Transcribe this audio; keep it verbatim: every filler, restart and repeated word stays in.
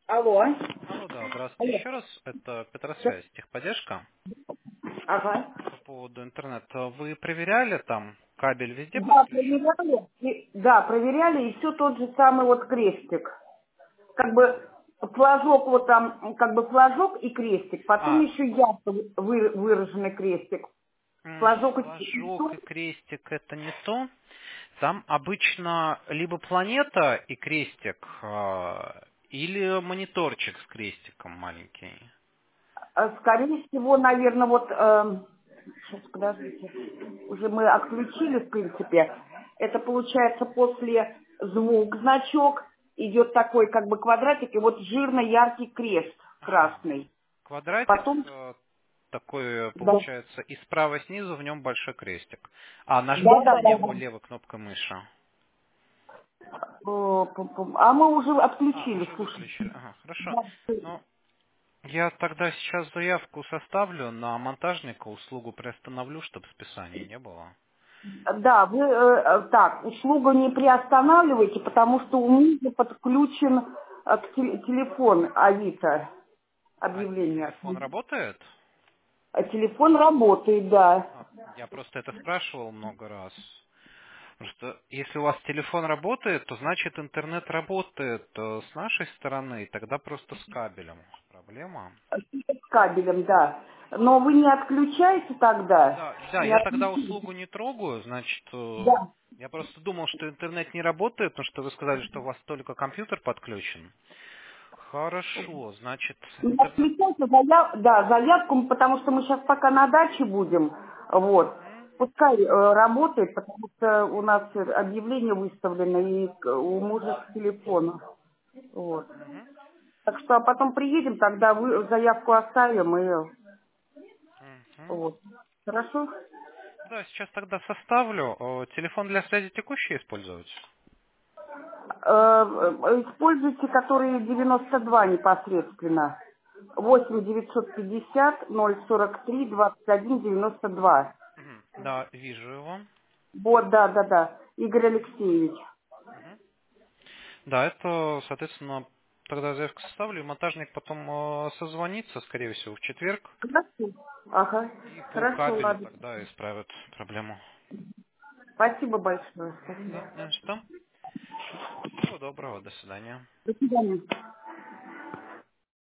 Алло. Алло, да, здравствуйте Алло. еще раз. Это Да. Петросвязь, техподдержка. Ага. По поводу интернета. Вы проверяли там, кабель везде Да, подключен? проверяли. И- да, проверяли, и все тот же самый вот крестик. Как бы флажок вот там, как бы флажок и крестик. Потом А, еще ярко вы- выраженный крестик. м, Флажок и флажок всё. и крестик это не то. Там обычно либо планета и крестик, а, или мониторчик с крестиком маленький. А, Скорее всего, наверное, вот... эм, сейчас, подождите. Уже мы отключили, в принципе. Это получается после звук, значок, идет такой как бы квадратик, и вот жирно-яркий крест Ага. красный. Квадратик Потом... э, такой Да. получается, и справа снизу в нем большой крестик. А Да, нажмите да, на да, него да. левой кнопкой мыши. О, пум-пум. А мы уже А, отключили, уже слушай. выключили. Ага, хорошо. Да, Ну, я тогда сейчас заявку составлю на монтажника, услугу приостановлю, чтобы списания не было. Да, вы э, э, так, услугу не приостанавливайте, потому что у меня подключен э, к теле- телефон Авито А объявление. телефон работает? А телефон работает, да. А, я просто это спрашивал много раз. Просто если у вас телефон работает, то значит интернет работает э, с нашей стороны, и тогда просто с кабелем проблема. С кабелем, да. Но вы не отключаете тогда? Да, да, Не я тогда отключите. услугу не трогаю, значит, э, Да. я просто думал, что интернет не работает, потому что вы сказали, что у вас только компьютер подключен. Хорошо, значит, Не интернет... отключайте заяв... да, заявку, потому что мы сейчас пока на даче будем. Вот. Мгм, Пускай э, работает, потому что у нас э, объявление выставлено и к- у мужа с телефона. Вот. мгм, Так что а потом приедем, тогда вы заявку оставим и мгм. вот. Хорошо? Да, сейчас тогда составлю. Э, Телефон для связи текущий использовать? Э, э, Используйте, которые девяносто два непосредственно. восемь девятьсот пятьдесят ноль сорок три двадцать один девяносто два. Мгм. Да, вижу его. Вот, да, да, да. Игорь Алексеевич. Мгм. Да, это, соответственно, тогда заявку составлю, и монтажник потом э, созвонится, скорее всего, в четверг, Хорошо. Ага. и по Хорошо, кабелю ладно. тогда исправят проблему. Спасибо большое. Да, Спасибо. не за что. Всего доброго, до свидания. До свидания.